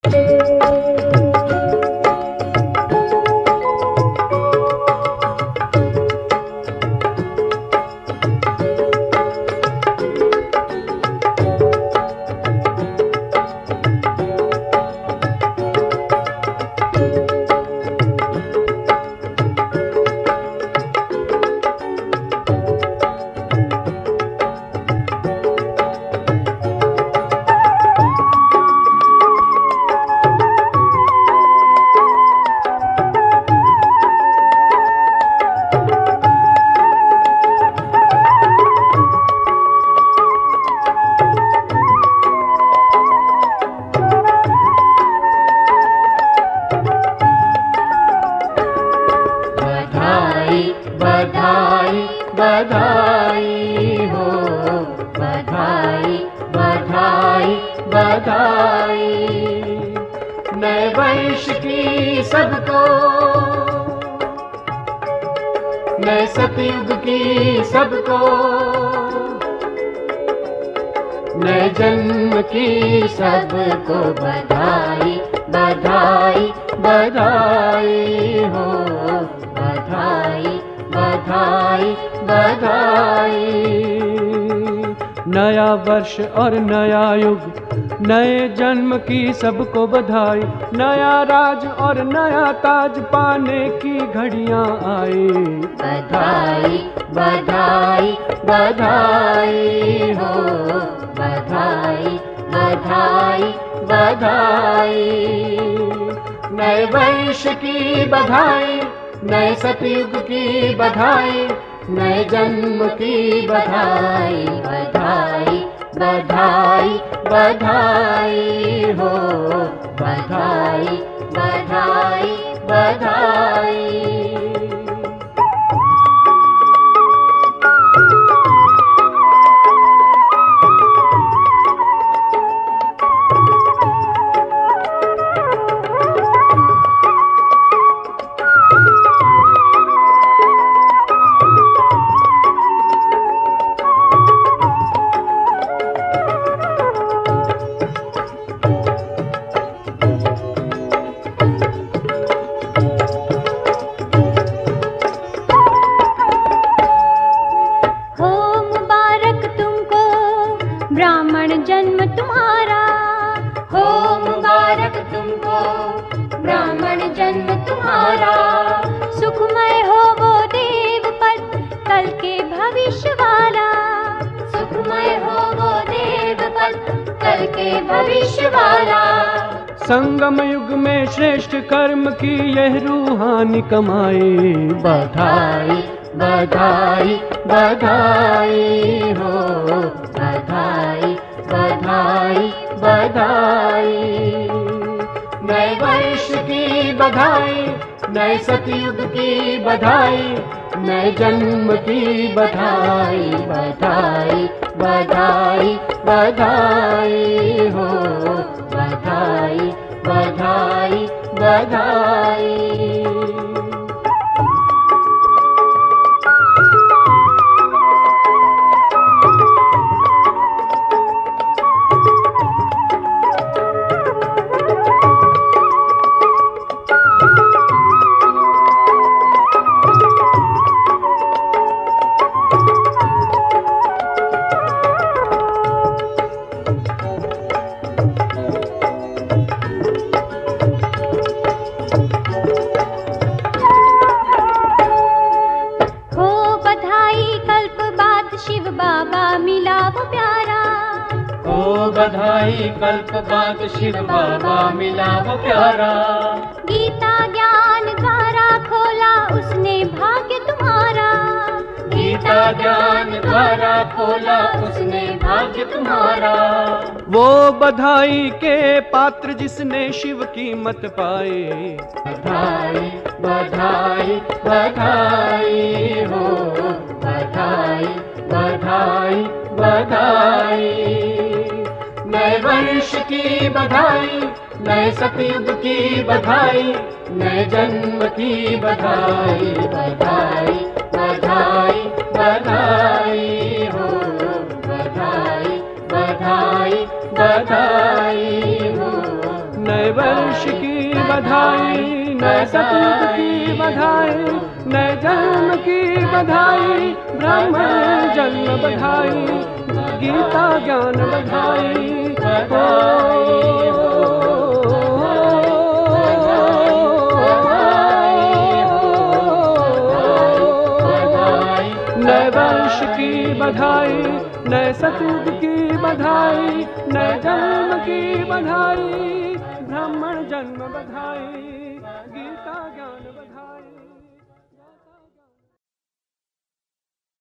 बधाई हो, बधाई बधाई बधाई। नए वर्ष की सबको, नए सतयुग की सबको, नए जन्म की सबको बधाई बधाई बधाई हो, बधाई बधाई बधाई। नया वर्ष और नया युग, नए जन्म की सबको बधाई। नया राज और नया ताज पाने की घड़ियां आई। बधाई बधाई बधाई हो, बधाई बधाई बधाई। नए वर्ष की बधाई, नए सतयुग की बधाई, नए जन्म की बधाई। बधाई बधाई बधाई हो, बधाई बधाई बधाई। ब्राह्मण जन्म तुम्हारा, हो मुबारक तुमको ब्राह्मण जन्म तुम्हारा। सुखमय हो वो देव पद कल के भविष्य वाला, सुखमय हो वो देव पद कल के भविष्य वाला। संगम युग में श्रेष्ठ कर्म की यह रूहानी कमाई। बधाई बधाई बधाई हो, बधाई बधाई बधाई। नए वर्ष की बधाई, नए सतयुग की बधाई, नए जन्म की बधाई। बधाई बधाई बधाई हो, बधाई बधाई बधाई। शिव बाबा मिला वो प्यारा, ओ बधाई कल्प बाद शिव बाबा मिला वो प्यारा। गीता ज्ञान द्वारा खोला उसने भाग्य तुम्हारा, गीता ज्ञान द्वारा खोला उसने भाग्य तुम्हारा। वो बधाई के पात्र जिसने शिव की मत पाई। बधाई बधाई बधाई हो, बधाई बधाई बधाई। नए वर्ष की बधाई, नए सतयुग की बधाई, नए जन्म की बधाई। बधाई बधाई बधाई हो, बधाई बधाई बधाई हो। नए नए वर्ष की बधाई, नए सतयुग की बधाई, नए जन्म की बधाई, ब्राह्मण जन्म बधाई, गीता ज्ञान बधाई। नए वर्ष की बधाई, नए सतयुग की बधाई, नए जन्म की बधाई, ब्राह्मण जन्म बधाई, गीता ज्ञान बधाई।